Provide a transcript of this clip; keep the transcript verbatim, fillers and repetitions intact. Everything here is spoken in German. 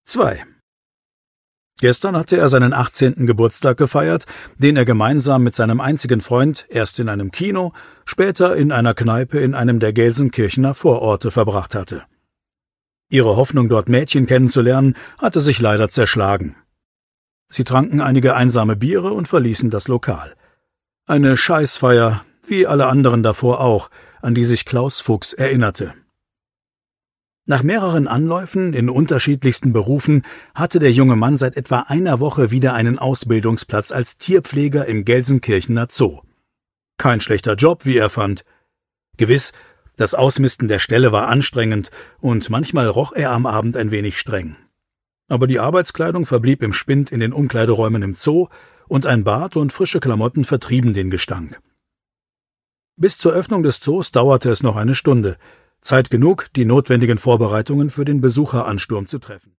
zwei. Gestern hatte er seinen achtzehnten Geburtstag gefeiert, den er gemeinsam mit seinem einzigen Freund erst in einem Kino, später in einer Kneipe in einem der Gelsenkirchener Vororte verbracht hatte. Ihre Hoffnung, dort Mädchen kennenzulernen, hatte sich leider zerschlagen. Sie tranken einige einsame Biere und verließen das Lokal. Eine Scheißfeier, wie alle anderen davor auch, an die sich Klaus Fuchs erinnerte. Nach mehreren Anläufen in unterschiedlichsten Berufen hatte der junge Mann seit etwa einer Woche wieder einen Ausbildungsplatz als Tierpfleger im Gelsenkirchener Zoo. Kein schlechter Job, wie er fand. Gewiss, das Ausmisten der Ställe war anstrengend und manchmal roch er am Abend ein wenig streng. Aber die Arbeitskleidung verblieb im Spind in den Umkleideräumen im Zoo und ein Bad und frische Klamotten vertrieben den Gestank. Bis zur Öffnung des Zoos dauerte es noch eine Stunde, Zeit genug, die notwendigen Vorbereitungen für den Besucheransturm zu treffen.